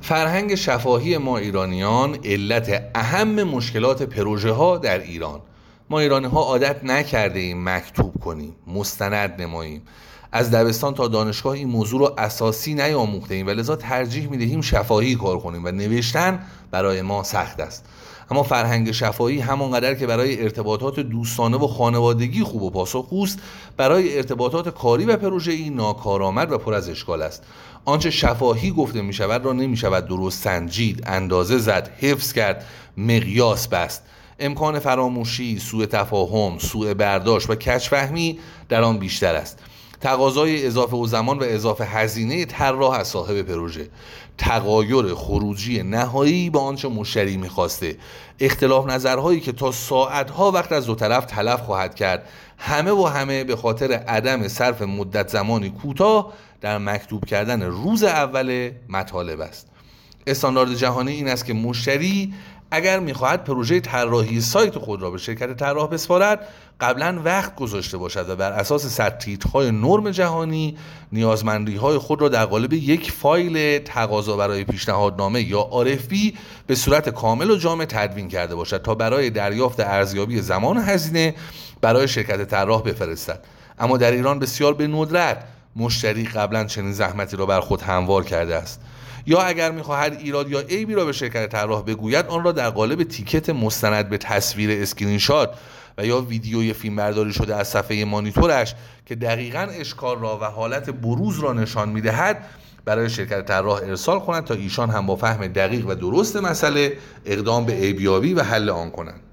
فرهنگ شفاهی ما ایرانیان علت اهم مشکلات پروژه ها در ایران. ما ایرانی ها عادت نکرده ایم مکتوب کنیم، مستند نماییم. از دبستان تا دانشگاه این موضوع رو اساسی نیاموخته ایم و لذا ترجیح میدهیم شفاهی کار کنیم و نوشتن برای ما سخت است. اما فرهنگ شفاهی همانقدر که برای ارتباطات دوستانه و خانوادگی خوب و پاسخگوست، برای ارتباطات کاری و پروژه‌ای ناکارآمد و پر از اشکال است. آنچه شفاهی گفته می شود را نمی شود درست سنجید، اندازه زد، حفظ کرد، مقیاس بست. امکان فراموشی، سوء تفاهم، سوء برداشت و کج‌فهمی در آن بیشتر است. تقاضای اضافه و زمان و اضافه هزینه طراح از صاحب پروژه، تغایر خروجی نهایی با آنچه مشتری می‌خواسته، اختلاف نظرهایی که تا ساعت‌ها وقت از دو طرف تلف خواهد کرد، همه به خاطر عدم صرف مدت زمانی کوتاه در مکتوب کردن روز اول مطالب است. استاندارد جهانی این است که مشتری اگر می‌خواهد پروژه طراحی سایت خود را به شرکت طراح بسپارد، قبلا وقت گذاشته باشد و بر اساس سطح‌های نرم جهانی نیازمندی‌های خود را در قالب یک فایل تقاضا برای پیشنهادنامه یا RFP به صورت کامل و جامع تدوین کرده باشد تا برای دریافت ارزیابی زمان و هزینه برای شرکت طراح بفرستد. اما در ایران بسیار به ندرت مشتری قبلا چنین زحمتی را بر خود هموار کرده است، یا اگر می‌خواهد ایراد یا عیبی را به شرکت طراح بگوید آن را در قالب تیکت مستند به تصویر اسکرین شات و یا ویدیوی فیلمبرداری شده از صفحه مانیتورش که دقیقاً اشکال را و حالت بروز را نشان می‌دهد برای شرکت طراح ارسال کند تا ایشان هم با فهم دقیق و درست مسئله اقدام به عیبیابی و حل آن کنند.